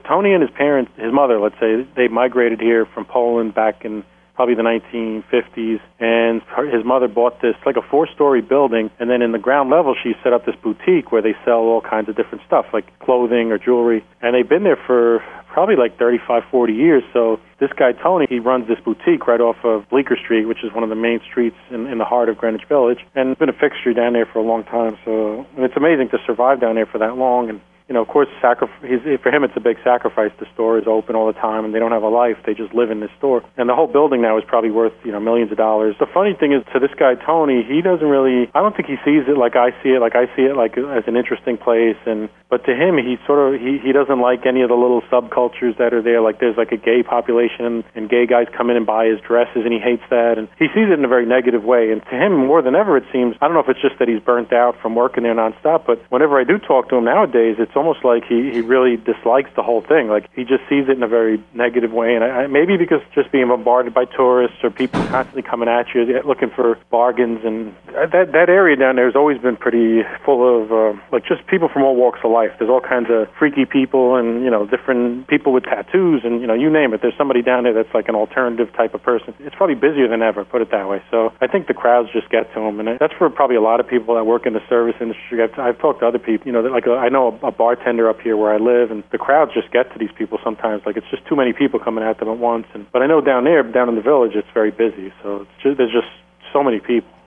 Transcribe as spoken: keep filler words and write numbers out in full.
Tony and his parents, his mother, let's say, they migrated here from Poland back in probably the nineteen fifties, and her, his mother bought this, like a four-story building, and then in the ground level she set up this boutique where they sell all kinds of different stuff, like clothing or jewelry, and they've been there for probably like thirty-five, forty years. So this guy, Tony, he runs this boutique right off of Bleecker Street, which is one of the main streets in, in the heart of Greenwich Village, and it's been a fixture down there for a long time. So and it's amazing to survive down there for that long. And you know, of course, sacrif- he's, for him it's a big sacrifice. The store is open all the time, and they don't have a life. They just live in this store. And the whole building now is probably worth, you know, millions of dollars. The funny thing is, to this guy, Tony, he doesn't really, I don't think he sees it like I see it. Like I see it like as an interesting place. And But to him, he sort of, he, he doesn't like any of the little subcultures that are there. Like there's like a gay population, and gay guys come in and buy his dresses, and he hates that. And he sees it in a very negative way. And to him, more than ever, it seems, I don't know if it's just that he's burnt out from working there nonstop, but whenever I do talk to him nowadays, it's almost like he, he really dislikes the whole thing. Like he just sees it in a very negative way. And I, I, maybe because just being bombarded by tourists or people constantly coming at you looking for bargains, and that that area down there has always been pretty full of uh, like just people from all walks of life. There's all kinds of freaky people, and you know, different people with tattoos, and you know, you name it. There's somebody down there that's like an alternative type of person. It's probably busier than ever, put it that way. So I think the crowds just get to them, and that's for probably a lot of people that work in the service industry. I've, I've talked to other people, you know, that like a, I know a, a bartender up here where I live, and the crowds just get to these people sometimes. Like it's just too many people coming at them at once. And but I know down there, down in the village, it's very busy. So it's just, there's just so many people.